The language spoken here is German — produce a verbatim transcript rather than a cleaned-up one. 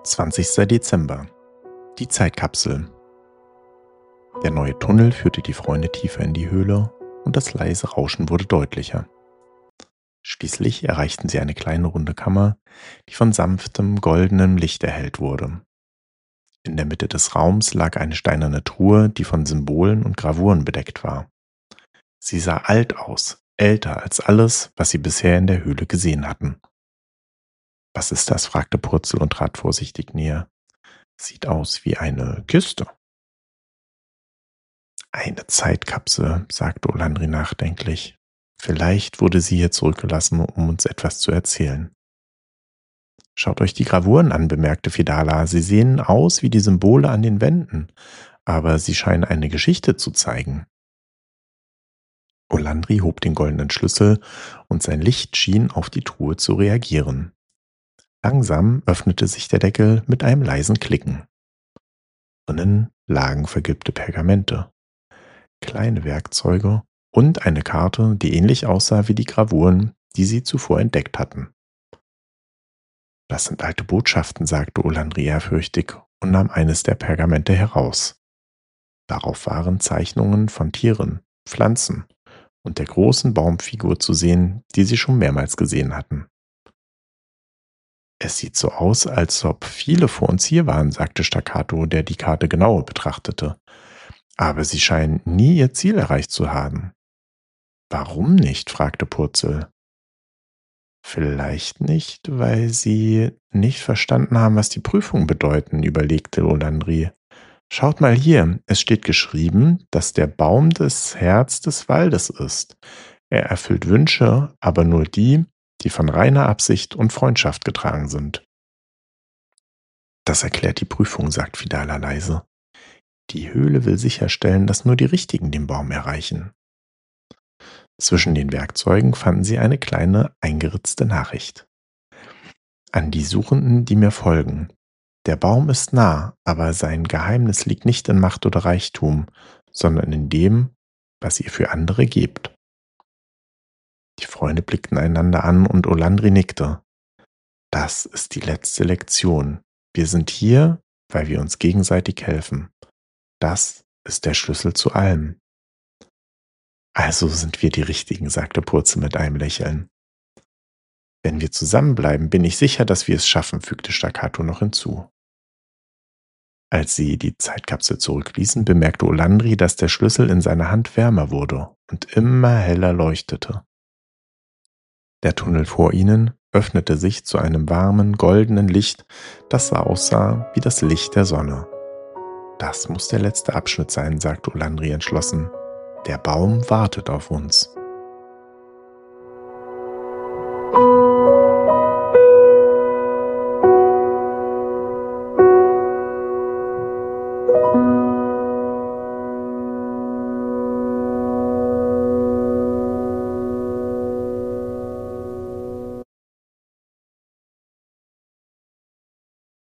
zwanzigster Dezember. Die Zeitkapsel. Der neue Tunnel führte die Freunde tiefer in die Höhle und das leise Rauschen wurde deutlicher. Schließlich erreichten sie eine kleine runde Kammer, die von sanftem, goldenem Licht erhellt wurde. In der Mitte des Raums lag eine steinerne Truhe, die von Symbolen und Gravuren bedeckt war. Sie sah alt aus, älter als alles, was sie bisher in der Höhle gesehen hatten. »Was ist das?« fragte Purzel und trat vorsichtig näher. »Sieht aus wie eine Kiste.« »Eine Zeitkapsel«, sagte Olandri nachdenklich. »Vielleicht wurde sie hier zurückgelassen, um uns etwas zu erzählen.« »Schaut euch die Gravuren an«, bemerkte Fidala. »Sie sehen aus wie die Symbole an den Wänden, aber sie scheinen eine Geschichte zu zeigen.« Olandri hob den goldenen Schlüssel und sein Licht schien auf die Truhe zu reagieren. Langsam öffnete sich der Deckel mit einem leisen Klicken. Drinnen lagen vergilbte Pergamente, kleine Werkzeuge und eine Karte, die ähnlich aussah wie die Gravuren, die sie zuvor entdeckt hatten. »Das sind alte Botschaften«, sagte Olandri ehrfürchtig und nahm eines der Pergamente heraus. Darauf waren Zeichnungen von Tieren, Pflanzen und der großen Baumfigur zu sehen, die sie schon mehrmals gesehen hatten. »Es sieht so aus, als ob viele vor uns hier waren«, sagte Staccato, der die Karte genauer betrachtete. »Aber sie scheinen nie ihr Ziel erreicht zu haben.« »Warum nicht?«, fragte Purzel. »Vielleicht nicht, weil sie nicht verstanden haben, was die Prüfungen bedeuten«, überlegte Olandri. »Schaut mal hier, es steht geschrieben, dass der Baum das Herz des Waldes ist. Er erfüllt Wünsche, aber nur die, die von reiner Absicht und Freundschaft getragen sind.« »Das erklärt die Prüfung«, sagt Fidala leise. »Die Höhle will sicherstellen, dass nur die Richtigen den Baum erreichen.« Zwischen den Werkzeugen fanden sie eine kleine, eingeritzte Nachricht. »An die Suchenden, die mir folgen. Der Baum ist nah, aber sein Geheimnis liegt nicht in Macht oder Reichtum, sondern in dem, was ihr für andere gebt.« Die Freunde blickten einander an und Olandri nickte. »Das ist die letzte Lektion. Wir sind hier, weil wir uns gegenseitig helfen. Das ist der Schlüssel zu allem.« »Also sind wir die Richtigen«, sagte Purzel mit einem Lächeln. »Wenn wir zusammenbleiben, bin ich sicher, dass wir es schaffen«, fügte Staccato noch hinzu. Als sie die Zeitkapsel zurückließen, bemerkte Olandri, dass der Schlüssel in seiner Hand wärmer wurde und immer heller leuchtete. Der Tunnel vor ihnen öffnete sich zu einem warmen, goldenen Licht, das aussah wie das Licht der Sonne. »Das muss der letzte Abschnitt sein«, sagte Olandri entschlossen. »Der Baum wartet auf uns.«